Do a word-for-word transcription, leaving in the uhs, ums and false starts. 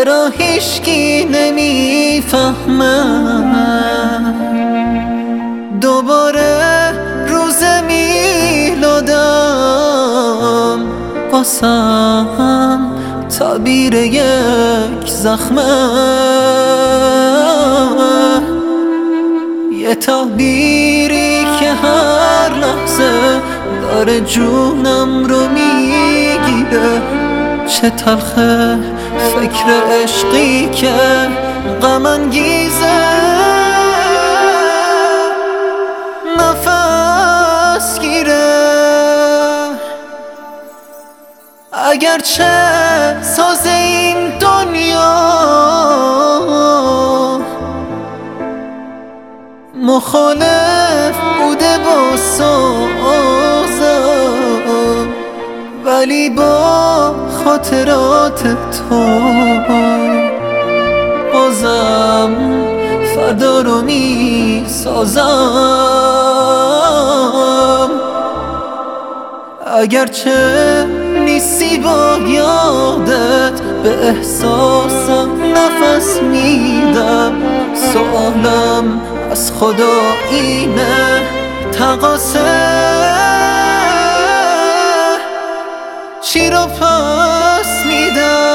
چرا هیچکی نمیفهمه دوباره روز میلادم قاسم تعبیر یک زخمه یه تعبیری که هر لحظه داره جونم رو میگیره چه تلخه فکر عشقی که غم انگیزه نفس گیره اگرچه ساز این دنیا مخالف بوده با سازم ولی با خاطرات تو بازم فردا رو می سازم اگرچه نیستی با یادت به احساسم نفس میدم سوالم از خدا اینه تقاصه چی رو پس میدم